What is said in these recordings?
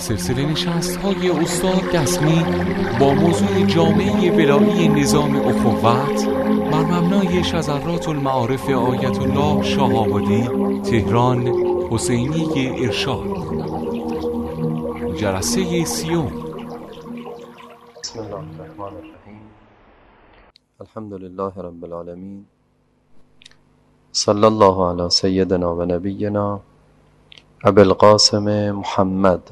سلسله نشست‌های استاد دسمی با موضوع جامعه ولایی نظام اخوت بر مبنای شذرات المعارف آیت الله شهابادی تهران حسینی ارشاد. جلسه 30. بسم الله الرحمن الرحیم. الحمد لله رب العالمین. صلی الله علی سیدنا و نبینا ابی القاسم محمد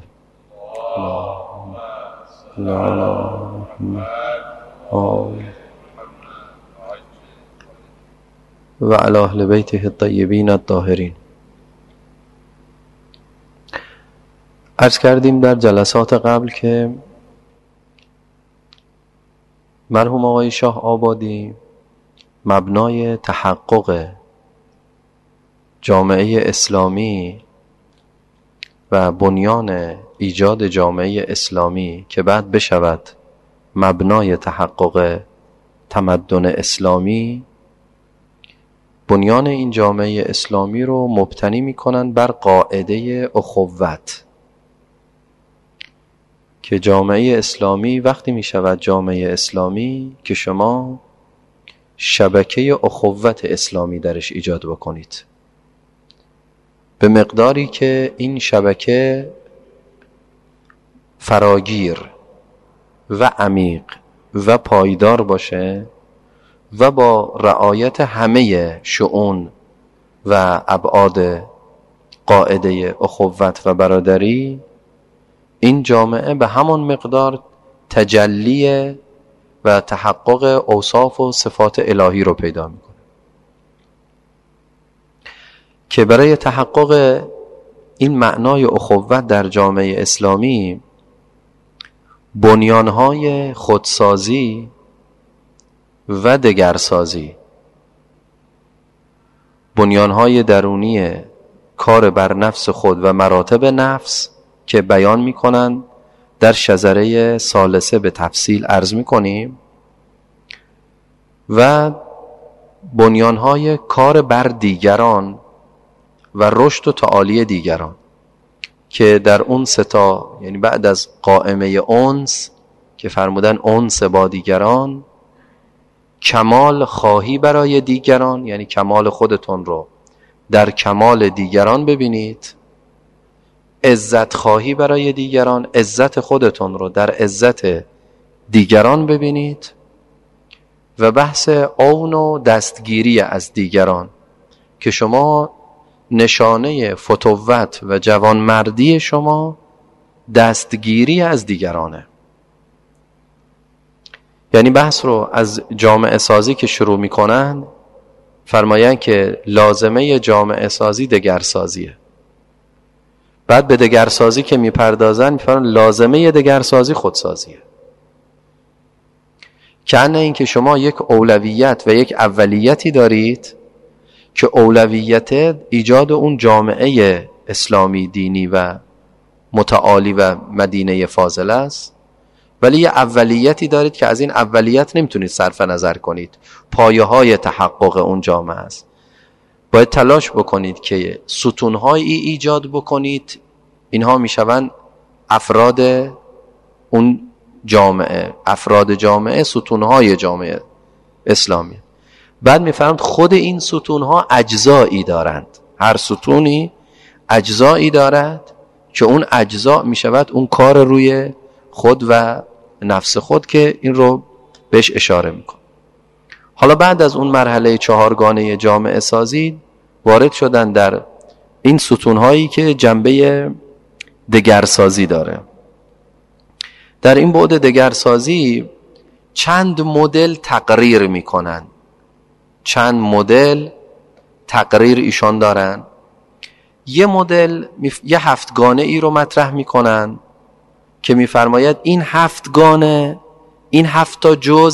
و علی اهل بیته الطیبین الطاهرین. عرض کردیم در جلسات قبل که مرحوم آقای شاه آبادی مبنای تحقق جامعه اسلامی و بنیان ایجاد جامعه اسلامی که بعد بشود مبنای تحقق تمدن اسلامی، بنیان این جامعه اسلامی رو مبتنی می‌کنند بر قاعده اخوت، که جامعه اسلامی وقتی می‌شود جامعه اسلامی که شما شبکه اخوت اسلامی درش ایجاد بکنید، به مقداری که این شبکه فراگیر و عمیق و پایدار باشه و با رعایت همه شؤون و ابعاد قاعده اخوت و برادری، این جامعه به همان مقدار تجلی و تحقق اوصاف و صفات الهی رو پیدا میکنه، که برای تحقق این معنای اخوت در جامعه اسلامی بنیانهای خودسازی و دگرسازی، بنیانهای درونی کار بر نفس خود و مراتب نفس که بیان میکنند در شذره ثالثه به تفصیل عرض میکنیم، و بنیانهای کار بر دیگران و رشد و تعالی دیگران که در اون ستا، یعنی بعد از قائمه انس که فرمودن انس با دیگران، کمال خواهی برای دیگران، یعنی کمال خودتون رو در کمال دیگران ببینید، عزت خواهی برای دیگران، عزت خودتون رو در عزت دیگران ببینید، و بحث عون و دستگیری از دیگران که شما نشانه فتوت و جوانمردی شما دستگیری از دیگرانه. یعنی بحث رو از جامعه سازی که شروع میکنن فرماین که لازمه جامعه سازی دگرسازیه، بعد به دگرسازی که میپردازن میفرماین لازمه دگرسازی خودسازیه. کنه این که شما یک اولویت و یک اولیتی دارید که اولویت ایجاد اون جامعه اسلامی دینی و متعالی و مدینه فاضله است، ولی یه اولیتی دارید که از این اولیت نمیتونید صرف نظر کنید، پایه های تحقق اون جامعه است. باید تلاش بکنید که ستونهایی ایجاد بکنید، اینها میشوند افراد اون جامعه، افراد جامعه ستونهای جامعه اسلامی. بعد میفهمید خود این ستونها اجزایی دارند، هر ستونی اجزایی دارد که اون اجزا میشود اون کار روی خود و نفس خود که این رو بهش اشاره میکنه. حالا بعد از اون مرحله چهارگانه جامعه سازی وارد شدن در این ستونهایی که جنبه دگرسازی داره. در این بعد دگرسازی چند مدل تقریر میکنن، چند مدل تقریر ایشان دارن. یه مدل یه هفتگانه ای رو مطرح میکنن که میفرماید این هفتگانه، این هفتا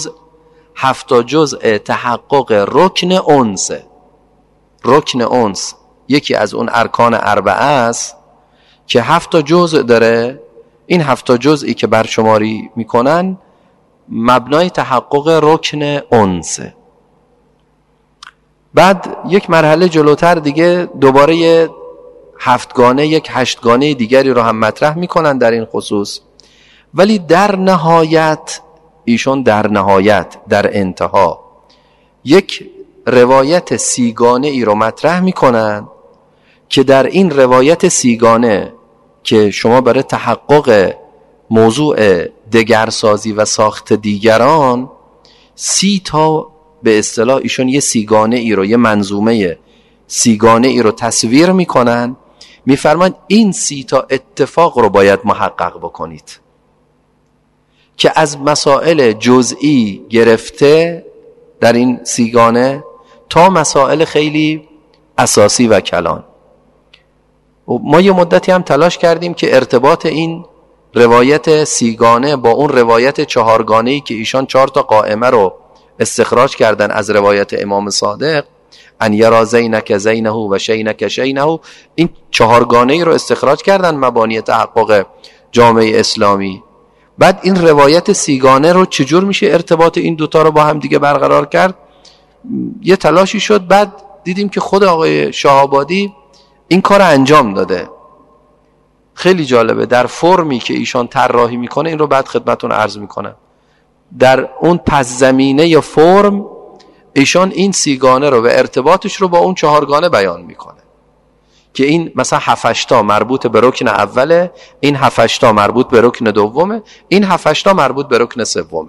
جزء تحقق رکن انس. رکن انس یکی از اون ارکان اربعه است که 7 جزء داره. این 7 جزئی که برشماری میکنن مبنای تحقق رکن انس. بعد یک مرحله جلوتر دیگه دوباره هفتگانه یک هشتگانه دیگری رو هم مطرح میکنن در این خصوص، ولی در نهایت ایشون در انتها یک روایت سیگانه ای رو مطرح میکنن که در این روایت سیگانه که شما برای تحقق موضوع دگرسازی و ساخت دیگران 30 تا به اصطلاح ایشون یه سیگانه ای رو، یه منظومه سیگانه ای رو تصویر میکنن، میفرمایند این 30 تا اتفاق رو باید محقق بکنید که از مسائل جزئی گرفته در این سیگانه تا مسائل خیلی اساسی و کلان. ما یه مدتی هم تلاش کردیم که ارتباط این روایت سیگانه با اون روایت چهارگانه‌ای که ایشان 4 تا قائمه رو استخراج کردن از روایت امام صادق، ان یرا زینک زینه و شینک شینه، این چهارگانه‌ای رو استخراج کردن مبانی تحقق جامعه اسلامی. بعد این روایت سیگانه رو چجور میشه ارتباط این دوتا رو با هم دیگه برقرار کرد؟ یه تلاشی شد، بعد دیدیم که خود آقای شهابادی این کار انجام داده. خیلی جالبه، در فرمی که ایشان طراحی میکنه، این رو بعد خدمتون عرض میکنم، در اون پس زمینه یا فرم ایشان این سیگانه رو و ارتباطش رو با اون چهارگانه بیان میکنه که این مثلا 7-8 تا مربوط به رکن اوله، این 7-8 تا مربوط به رکن دومه، این 7-8 تا مربوط به رکن سومه.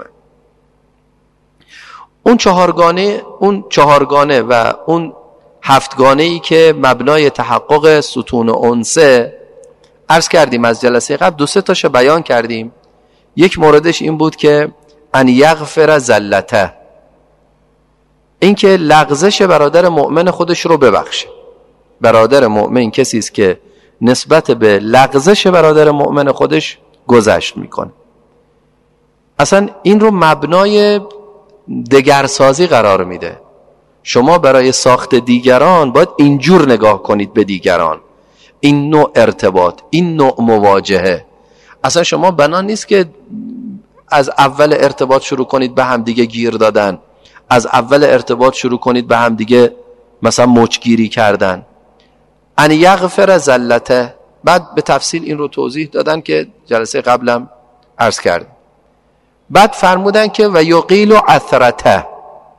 اون چهارگانه و اون هفتگانه‌ای که مبنای تحقق ستون انسه، عرض کردیم از جلسه قبل 2-3 تاشو بیان کردیم. یک موردش این بود که ان یغفر زلته، این که لغزش برادر مؤمن خودش رو ببخشه. برادر مؤمن کسی است که نسبت به لغزش برادر مؤمن خودش گذشت میکنه. اصلا این رو مبنای دگرسازی قرار میده. شما برای ساخت دیگران باید اینجور نگاه کنید به دیگران، این نوع ارتباط، این نوع مواجهه. اصلا شما بنا نیست که از اول ارتباط شروع کنید به هم دیگه گیر دادن، از اول ارتباط شروع کنید به هم دیگه مثلا مچگیری کردن. ان یغفر زلته، بعد به تفصیل این رو توضیح دادن که جلسه قبلم عرض کردم. بعد فرمودن که و یقیل عثرته،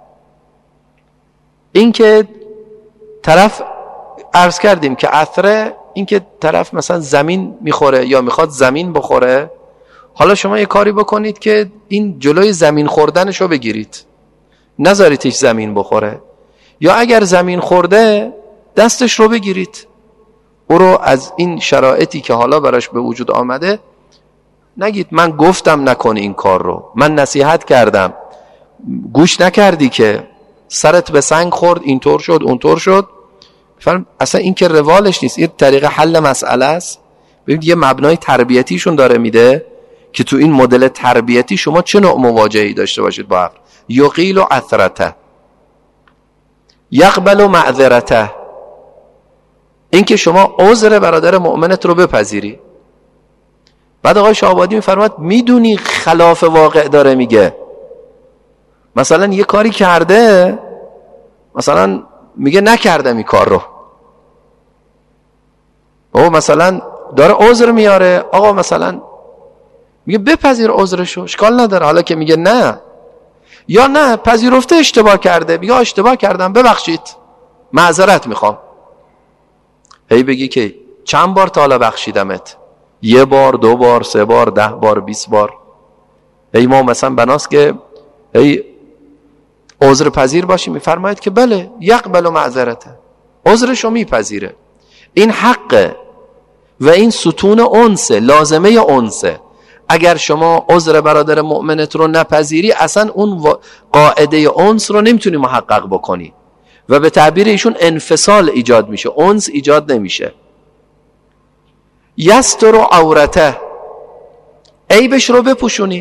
این که طرف عرض کردیم که عثره این که طرف مثلا زمین میخوره یا میخواد زمین بخوره، حالا شما یه کاری بکنید که این جلوی زمین خوردنش رو بگیرید، نذاریدش زمین بخوره، یا اگر زمین خورده دستش رو بگیرید، او رو از این شرایطی که حالا براش به وجود آمده نگید من گفتم نکن این کار رو، من نصیحت کردم گوش نکردی که سرت به سنگ خورد، اینطور شد اونطور شد. اصلا این که روالش نیست، این طریق حل مسئله است. ببینید یه مبنای تربیتیشون داره میده که تو این مدل تربیتی شما چه نوع مواجهی داشته باشید با عقل. یقیل عثرته، یقبل معذرته، این که شما عذر برادر مؤمنت رو بپذیری. بعد آقای شهابادی میفرماد میدونی خلاف واقع داره میگه، مثلا یه کاری کرده، مثلا میگه نکردم این کار رو، او مثلا داره عذر میاره، آقا مثلا میگه بپذیر عذرشو، اشکال نداره، حالا که میگه نه، یا نه پذیرفته اشتباه کرده، بیا اشتباه کردم ببخشید معذرت میخوام، هی بگی که چند بار تا حالا بخشیدمت، 1 بار 2 بار 3 بار 10 بار 20 بار. هی ما مثلا بناست که هی عذر پذیر باشیم، میفرماید که بله یقبل معذرته، عذرشو میپذیره. این حقه و این ستون انسه، لازمه انسه. اگر شما عذر برادر مؤمنت رو نپذیری، اصلا اون قاعده انس رو نمیتونی محقق بکنی و به تعبیر ایشون انفصال ایجاد میشه، انس ایجاد نمیشه. یستر و عورته، عیبش رو بپوشونی،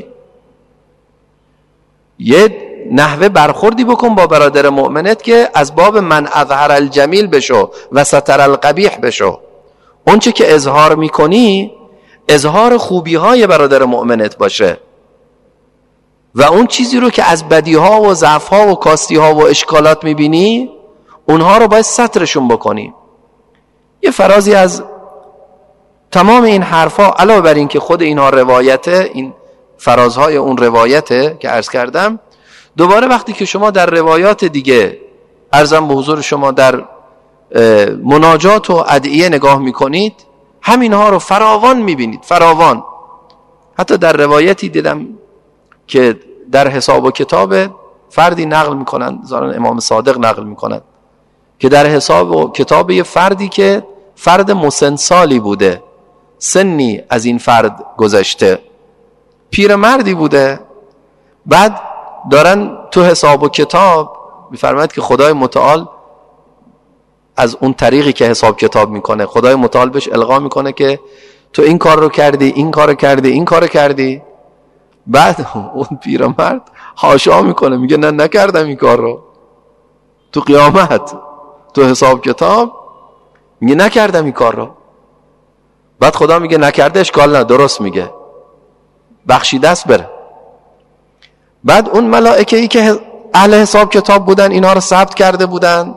یه نحوه برخوردی بکن با برادر مؤمنت که از باب من اظهر الجمیل بشو و ستر القبیح بشو. اون چه که اظهار میکنی اظهار خوبی های برادر مؤمنت باشه و اون چیزی رو که از بدی ها و ضعف ها و کاستی ها و اشکالات میبینی اونها رو باید سترشون بکنی. یه فرازی از تمام این حرفا علاوه بر این که خود اینها روایته، این فرازهای اون روایته که عرض کردم، دوباره وقتی که شما در روایات دیگه عرضم به حضور شما در مناجات و ادعیه نگاه میکنید، همینها رو فراوان میبینید، فراوان. حتی در روایتی دیدم که در حساب و کتاب فردی نقل میکنن، ظاهرا امام صادق نقل میکنن، که در حساب و کتاب یه فردی که فرد مسنسالی بوده، سنی از این فرد گذشته، پیرمردی بوده، بعد دارن تو حساب و کتاب میفرماید که خدای متعال از اون طریقی که حساب کتاب میکنه، خدای متعال بهش القا میکنه که تو این کار رو کردی، این کار رو کردی، این کار رو کردی. بعد اون پیرمرد حاشا میکنه، میگه نه نکردم این کار رو. تو قیامت تو حساب کتاب میگه نکردم این کار رو. بعد خدا میگه نکرده، اشکال نه، درست میگه، بخشیده است بره. بعد اون ملائکه ای که اهل حساب کتاب بودن، اینها رو ثبت کرده بودن،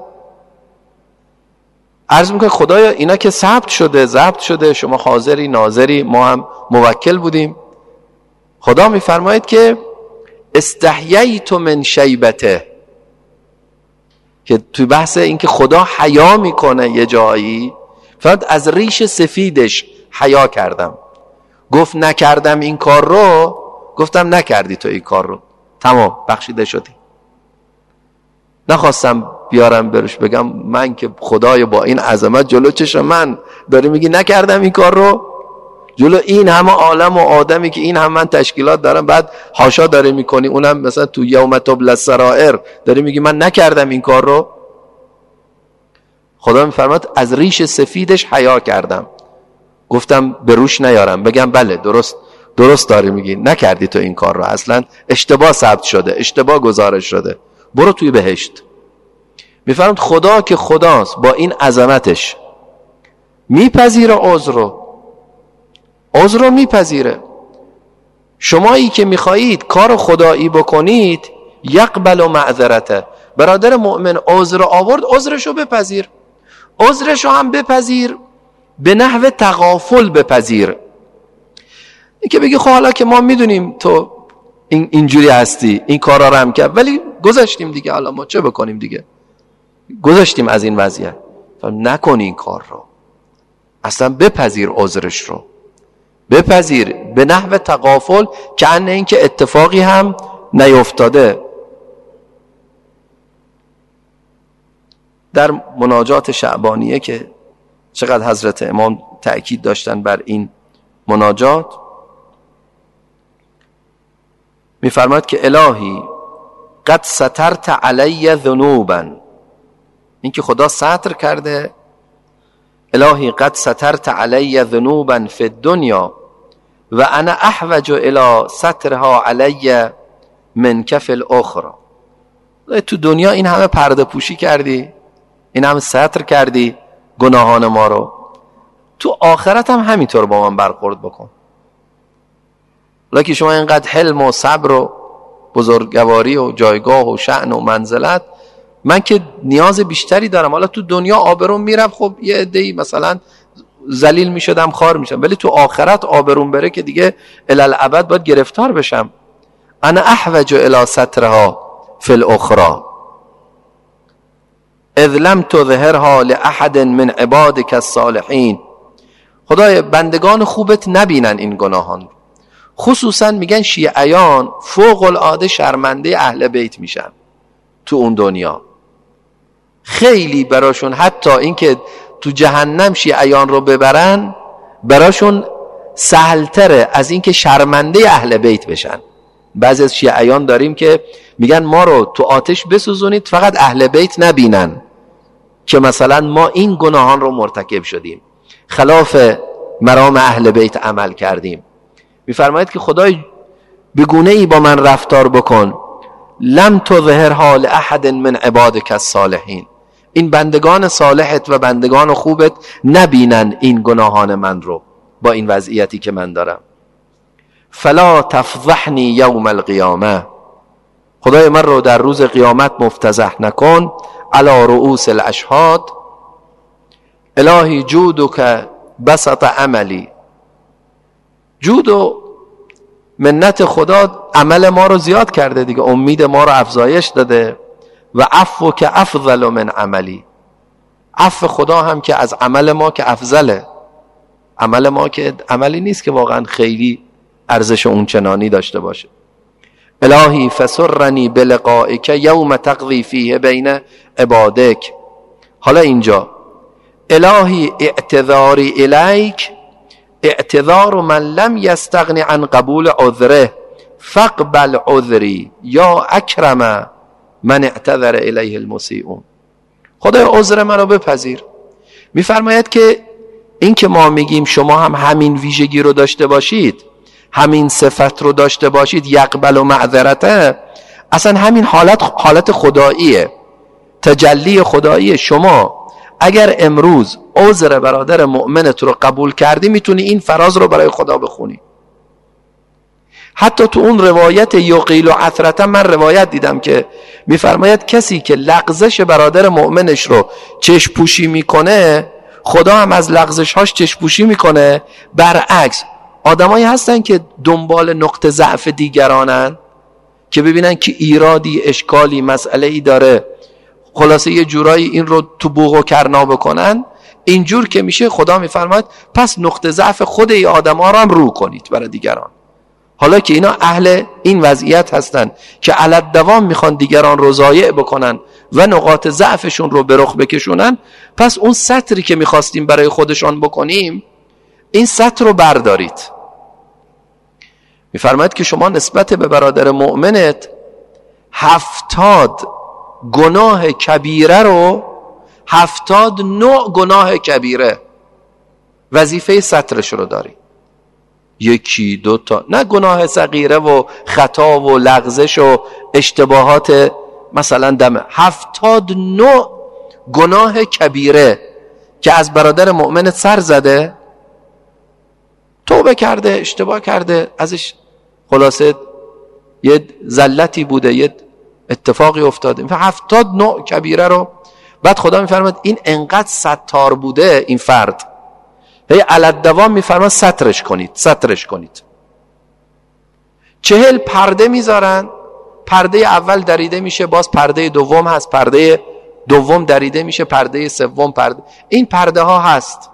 عرض میکنه خدایا اینا که ثبت شده، ضبط شده، شما حاضری ناظری، ما هم موکل بودیم. خدا میفرماید که استحییت من شیبته، که توی بحث این که خدا حیا میکنه یه جایی، فقط از ریش سفیدش حیا کردم. گفت نکردم این کار رو، گفتم نکردی تو این کار رو، تمام، بخشیده شدی. نخواستم بیارم بروش بگم من که خدای با این عظمت جلو چشم من داری میگی نکردم این کار رو، جلو این همه عالم و آدمی که این هم من تشکیلات دارم، بعد حاشا داره میکنی، اونم مثلا تو یوم تبلی السرائر داری میگی من نکردم این کار رو. خدا میفرماد از ریش سفیدش حیا کردم. گفتم به روش نیارم بگم بله درست داری میگی، نکردی تو این کار رو، اصلا اشتباه ثبت شده، اشتباه گزارش شده، برو توی بهشت. میفرماد خدا که خداست با این عظمتش میپذیره عذر رو میپذیره. شمایی که میخواهید کار خدایی بکنید، یقبل معذرته، برادر مؤمن عذر آورد، عذرشو بپذیر، عذرشو هم بپذیر، به نحو تغافل بپذیر. این که بگی خب حالا که ما میدونیم تو اینجوری هستی، این کارا رو هم کرد، ولی گذاشتیم دیگه، حالا ما چه بکنیم دیگه، گذاشتیم از این وضعیت. نکن این کار رو، اصلا بپذیر، عذرش رو بپذیر، به نحو تغافل، که ان این که اتفاقی هم نیفتاده. در مناجات شعبانیه که چقدر حضرت امام تأکید داشتن بر این مناجات، میفرماید که الهی قد سترت علی ذنوبا، این که خدا ستر کرده، الهی قد سترت علی ذنوبا فی الدنیا و انا احوج الی سترها علی منک فی الاخرى. تو دنیا این همه پرده پوشی کردی، این همه ستر کردی گناهان ما رو، تو آخرت هم همینطور با من برخورد بکن. لکه شما اینقدر حلم و صبر و بزرگواری و جایگاه و شأن و منزلت، من که نیاز بیشتری دارم، حالا تو دنیا آبروم میرم، خب یه عده‌ای مثلا ذلیل میشدم، خار میشم، ولی تو آخرت آبروم بره که دیگه الالعبد باید گرفتار بشم. انا احوج الی سترها فی الاخرى اذ لم تظهرها لاحد من عبادک الصالحین. خدای بندگان خوبت نبینن این گناهان، خصوصا میگن شیعیان فوق العاده شرمنده اهل بیت میشن تو اون دنیا، خیلی براشون حتی این که تو جهنم شیعیان رو ببرن براشون سهلتره از این که شرمنده اهل بیت بشن. بعضی از شیعیان داریم که میگن ما رو تو آتش بسوزونید فقط اهل بیت نبینن که مثلا ما این گناهان رو مرتکب شدیم، خلاف مرام اهل بیت عمل کردیم. میفرماید که خدای به گونه ای با من رفتار بکن، لم تظهرها لاحد من عبادک الصالحین، این بندگان صالحت و بندگان خوبت نبینن این گناهان من رو با این وضعیتی که من دارم. فلا تفضحنی یوم القیامه، خدای من رو در روز قیامت مفتضح نکن، علی رؤوس الاشهاد، الهی جودک بسط عملی. جود و منت خدا عمل ما رو زیاد کرده دیگه، امید ما رو افزایش داده. و عفو که افضل من عملی، عفو خدا هم که از عمل ما که افضله. عمل ما که عملی نیست که واقعا خیلی ارزش اون چنانی داشته باشه. الهی فسرنی بلقائک یوم تقضی فیه بین عبادک. حالا اینجا الهی اعتذاری الیک اعتذار من لم یستغنی عن قبول عذره فاقبل عذری یا اکرم من اعتذر الیه المسیئون. خدای عذر منو بپذیر. میفرماید که این که ما میگیم شما هم همین ویژگی رو داشته باشید، همین صفت رو داشته باشید، یقبل و معذرته، اصلا همین حالت خداییه، تجلی خداییه. شما اگر امروز عذر برادر مؤمنت رو قبول کردی میتونی این فراز رو برای خدا بخونی. حتی تو اون روایت یقیل و عثرتا من روایت دیدم که میفرماید کسی که لغزش برادر مؤمنش رو چشم پوشی میکنه خدا هم از لغزش هاش چشم پوشی میکنه. برعکس آدمایی هستن که دنبال نقطه ضعف دیگرانن که ببینن که ایرادی، اشکالی، مسئله ای داره، خلاصه یه جورایی این رو تو بوق و کرنا بکنن. اینجور که میشه خدا میفرماید پس نقطه ضعف خود ای آدم‌ها رو هم رو کنید برای دیگران. حالا که اینا اهل این وضعیت هستن که علت دوام میخوان دیگران رو ضایع بکنن و نقاط ضعفشون رو به رخ بکشونن، پس اون ستری که میخواستیم برای خودشان بکنیم این ستر رو بردارید. میفرماید که شما نسبت به برادر مؤمنت 70 گناه کبیره رو 70 نوع گناه کبیره وظیفه سترش رو داری. یکی دو تا نه گناه صغیره و خطا و لغزش و اشتباهات مثلا دم 70 نوع گناه کبیره که از برادر مؤمنت سر زده، توبه کرده، اشتباه کرده، ازش خلاصه یه زلتی بوده، یه اتفاقی افتاده، 70 نوع کبیره رو. بعد خدا میفرماد این انقدر ستار بوده این فرد، هی علت دوام میفرماد سترش کنید، سترش کنید. 40 پرده میذارن، پرده اول دریده میشه، باز پرده دوم هست، پرده دوم دریده میشه، پرده سوم، پرده این پرده ها هست.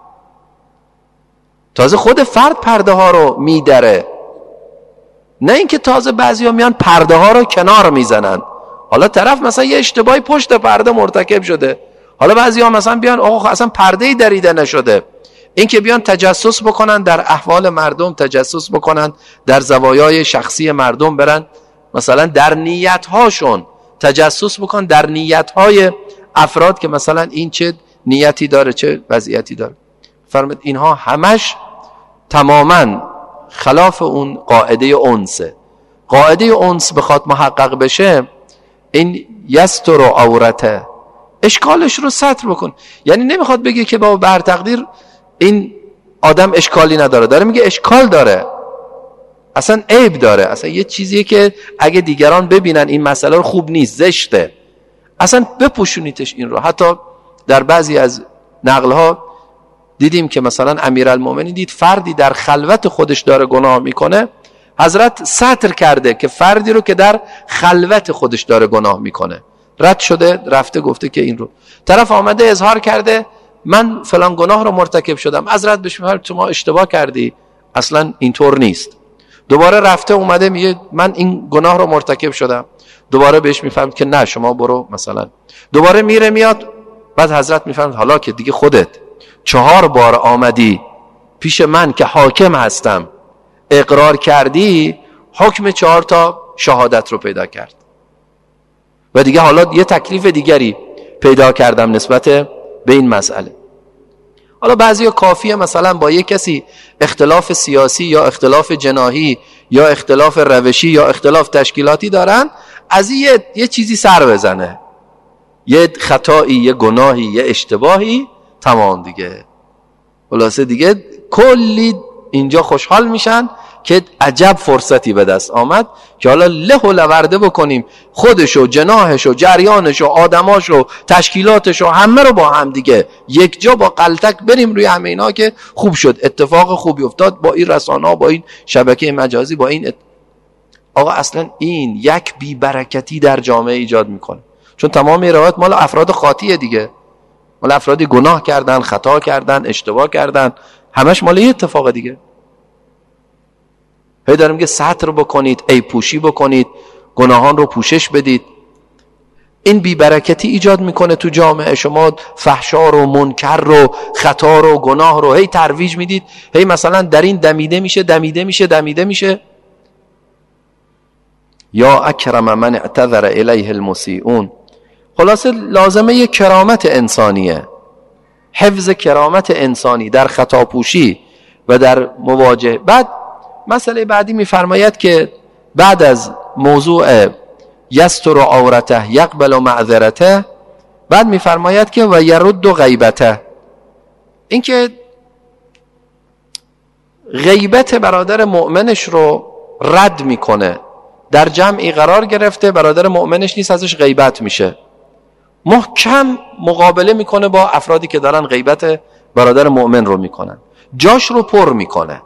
تازه خود فرد پرده ها رو میدره، نه اینکه تازه بعضی ها میان پرده ها رو کنار میزنن. حالا طرف مثلا یه اشتباهی پشت پرده مرتکب شده، حالا بعضی ها مثلا بیان آقا اصلا پرده‌ای دریده نشده، این که بیان تجسس بکنن در احوال مردم، تجسس بکنن در زوایای شخصی مردم، برن مثلا در نیت‌هاشون تجسس بکنن، در نیت‌های افراد که مثلا این چه نیتی داره، چه وضعیتی داره. فرمود اینها همش تماما خلاف اون قاعده انسه. قاعده انس بخواد محقق بشه، این یستر و عورته، اشکالش رو ستر بکن. یعنی نمیخواد بگه که با بر تقدیر این آدم اشکالی نداره، داره میگه اشکال داره، اصلا عیب داره، اصلا یه چیزیه که اگه دیگران ببینن این مسئله رو خوب نیست، زشته، اصلا بپوشونیدش این رو. حتی در بعضی از نقلها دیدیم که مثلا امیرالمومنین دید فردی در خلوت خودش داره گناه میکنه، حضرت ستر کرده که فردی رو که در خلوت خودش داره گناه میکنه رد شده، رفته گفته که این رو طرف آمده اظهار کرده من فلان گناه رو مرتکب شدم، حضرت بهش میگه تو ما اشتباه کردی، اصلا اینطور نیست. دوباره رفته اومده میگه من این گناه رو مرتکب شدم، دوباره بهش میفهمد که نه شما برو مثلا. دوباره میره میاد، بعد حضرت میفهمد حالا که دیگه خودت 4 بار آمدی پیش من که حاکم هستم اقرار کردی، حکم 4 تا شهادت رو پیدا کرد و دیگه حالا یه تکلیف دیگری پیدا کردم نسبت به این مسئله. حالا بعضی کافیه مثلا با یه کسی اختلاف سیاسی یا اختلاف جناحی یا اختلاف روشی یا اختلاف تشکیلاتی دارن، از یه چیزی سر بزنه، یه خطایی، یه گناهی، یه اشتباهی، تمام دیگه خلاصه دیگه کلی اینجا خوشحال میشن که عجب فرصتی به دست آمد که حالا له و لورده بکنیم، خودشو، جناحشو، جریانشو، آدماشو، تشکیلاتشو، همه رو با هم دیگه یک جا با قلتک بریم روی همه اینا که خوب شد، اتفاق خوبی افتاد با این رسانه‌ها، با این شبکه مجازی، با این آقا اصلا این یک بی برکتی در جامعه ایجاد میکنه، چون تمام روایت مال افراد خاطیه دیگه، مال افرادی گناه کردن، خطا کردن، اشتباه کردن، همش مال این اتفاق دیگه. هی داریم که ستر بکنید، عیب پوشی بکنید، گناهان رو پوشش بدید. این بی برکتی ایجاد میکنه تو جامعه. شما فحشا رو، منکر رو، خطا رو، گناه رو هی ترویج میدید، هی مثلا در این دمیده میشه. یا اکرم من اعتذر الیه المسیئون. خلاصه لازمه یک کرامت انسانیه، حفظ کرامت انسانی در خطا پوشی و در مواجهه. بعد مسئله بعدی میفرماید که بعد از موضوع یستر عورته یقبل معذرته، بعد میفرماید که و یرد غیبته، این که غیبت برادر مؤمنش رو رد میکنه، در جمعی قرار گرفته، برادر مؤمنش نیست، ازش غیبت میشه، محکم مقابله میکنه با افرادی که دارن غیبت برادر مؤمن رو میکنن، جاش رو پر میکنه.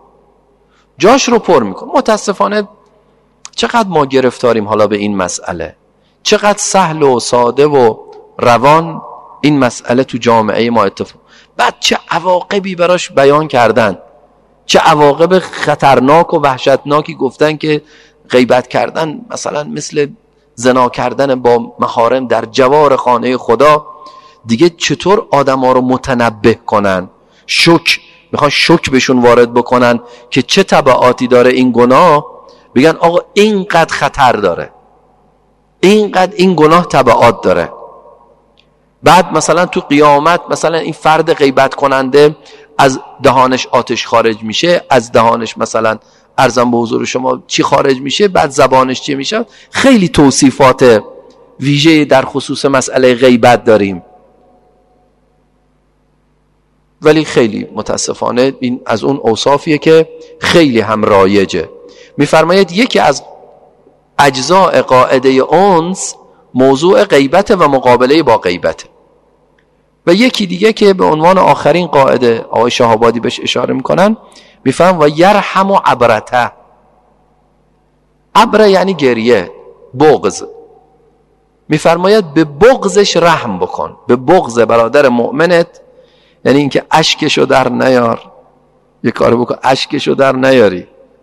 متاسفانه چقدر ما گرفتاریم حالا به این مسئله، چقدر سهل و ساده و روان این مسئله تو جامعه ما اتفاق. بعد چه عواقبی براش بیان کردن، چه عواقب خطرناک و وحشتناکی گفتن که غیبت کردن مثلا مثل زنا کردن با محارم در جوار خانه خدا. دیگه چطور آدم ها رو متنبه کنن، میخوان شوک بهشون وارد بکنن که چه تبعاتی داره این گناه، بگن آقا اینقدر خطر داره، اینقدر این گناه تبعات داره. بعد مثلا تو قیامت مثلا این فرد غیبت کننده از دهانش آتش خارج میشه، از دهانش مثلا ارزم به حضور شما چی خارج میشه، بعد زبانش چی میشه. خیلی توصیفات ویژه در خصوص مسئله غیبت داریم، ولی خیلی متاسفانه این از اون اوصافیه که خیلی هم رایجه. میفرماید یکی از اجزاء قاعده انس موضوع غیبت و مقابله با غیبت، و یکی دیگه که به عنوان آخرین قاعده آقای شهابادی بهش اشاره میکنن، میفهم و یرحم و عبرته. عبره یعنی گریه، بغض. میفرماید به بغضش رحم بکن، به بغض برادر مؤمنت، یعنی اینکه اشکشو در نیار، یه کار بکن اشکشو در نیاری،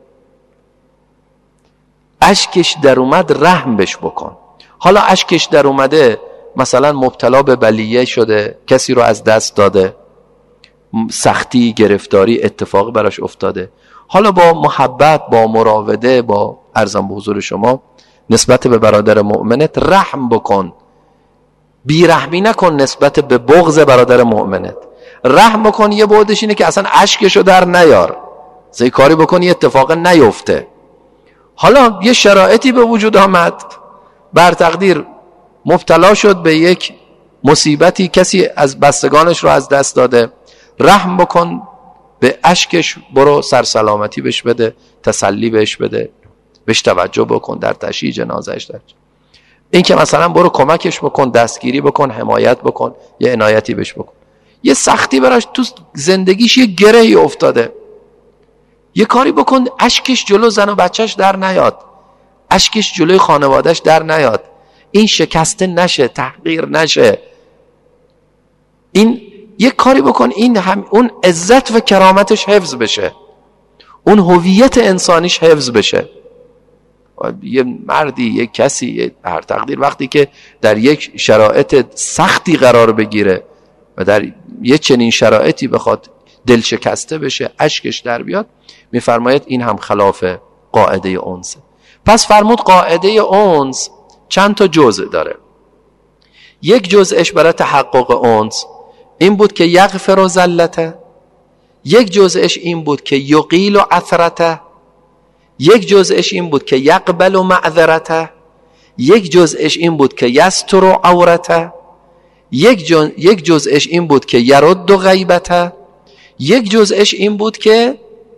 اشکش در اومد رحم بش بکن. حالا اشکش در اومده مثلا مبتلا به بلیه شده، کسی رو از دست داده، سختی، گرفتاری، اتفاق براش افتاده، حالا با محبت، با مراوده، با ارزم به حضور شما نسبت به برادر مؤمنت رحم بکن، بیرحمی نکن نسبت به بغض برادر مؤمنت. رحم بکن یه بعدش اینه که اصلا اشکشو در نیار، زی کاری بکن یه اتفاق نیفته. حالا یه شرایطی به وجود آمد، بر تقدیر مبتلا شد به یک مصیبتی، کسی از بستگانش رو از دست داده، رحم بکن، به اشکش برو سرسلامتی بهش بده، تسلی بهش بده، بهش توجه بکن در تشییع جنازهش. در این که مثلا برو کمکش بکن، دستگیری بکن، حمایت بکن، یه عنایتی بهش بکن. یه سختی براش تو زندگیش، یه گرهی افتاده، یه کاری بکن اشکش جلو زن و بچهش در نیاد، اشکش جلوی خانوادهش در نیاد، این شکسته نشه، تحقیر نشه. این یه کاری بکن این هم اون عزت و کرامتش حفظ بشه، اون هویت انسانیش حفظ بشه. یه مردی، یه کسی، هر تقدیر وقتی که در یک شرایط سختی قرار بگیره و در یه چنین شرایطی بخواد دل شکسته بشه، اشکش در بیاد، میفرماید این هم خلاف قاعده انس. پس فرمود قاعده انس چند تا جزء داره. یک جزءش برای تحقق انس این بود که یغفر زلته، یک جزءش این بود که یقیل عثرته، یک جزءش این بود که یقبل معذرته، یک جزءش این بود که یستر عورته، یک جزءش این بود که یرد غیبته، یک جزءش این بود که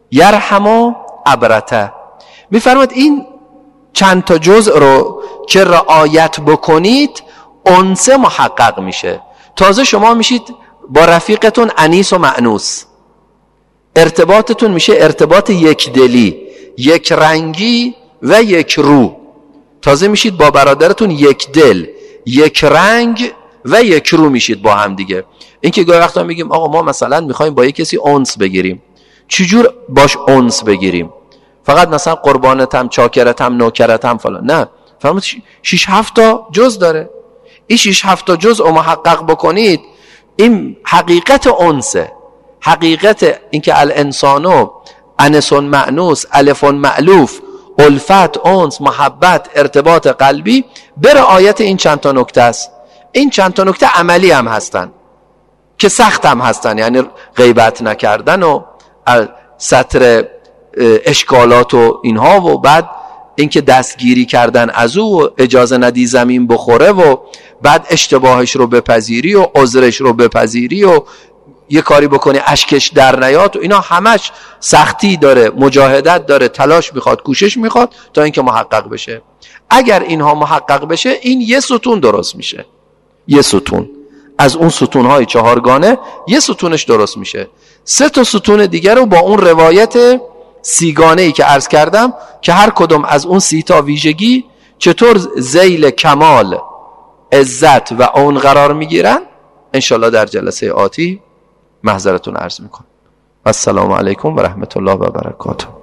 یرحم عبرته. میفرماد این چند تا جزء رو که رعایت بکنید انس محقق میشه. تازه شما میشید با رفیقتون انیس و مأنوس، ارتباطتون میشه ارتباط یک دلی، یک رنگی و یک رو. تازه میشید با برادرتون یک دل، یک رنگ و یک رو میشید با هم دیگه. این که گاهی وقتا میگیم آقا ما مثلا میخوایم با یک کسی انس بگیریم، چجور باش انس بگیریم؟ فقط مثلا قربانتم، چاکرتم، نوکرتم فلان؟ نه، فرمود 6-7 تا جز داره. این 6-7 تا جز رو محقق بکنید، این حقیقت انسه. حقیقت اینکه الانسانو انس مأنوس الف مألوف، الفت، انس، محبت، ارتباط قلبی به رعایت این چند تا نکته است. این چند تا نکته عملی هم هستن که سخت هم هستن، یعنی غیبت نکردن و ستر اشکالات و اینها، و بعد اینکه دستگیری کردن از او و اجازه ندی زمین بخوره، و بعد اشتباهش رو بپذیری و عذرش رو بپذیری و یه کاری بکنی اشکش در نیاد و اینا همش سختی داره، مجاهدت داره، تلاش میخواد، کوشش میخواد تا اینکه محقق بشه. اگر اینها محقق بشه این یه ستون درست میشه، یه ستون از اون ستونهای 4گانه یه ستونش درست میشه. 3 تا ستون دیگر رو با اون روایت 30گانه‌ای که عرض کردم که هر کدوم از اون 30 تا ویژگی چطور ذیل کمال، عزت و اون قرار میگیرن، انشالله در جلسه آتی محضرتون عرض میکنم. السلام علیکم و رحمت الله و برکاته.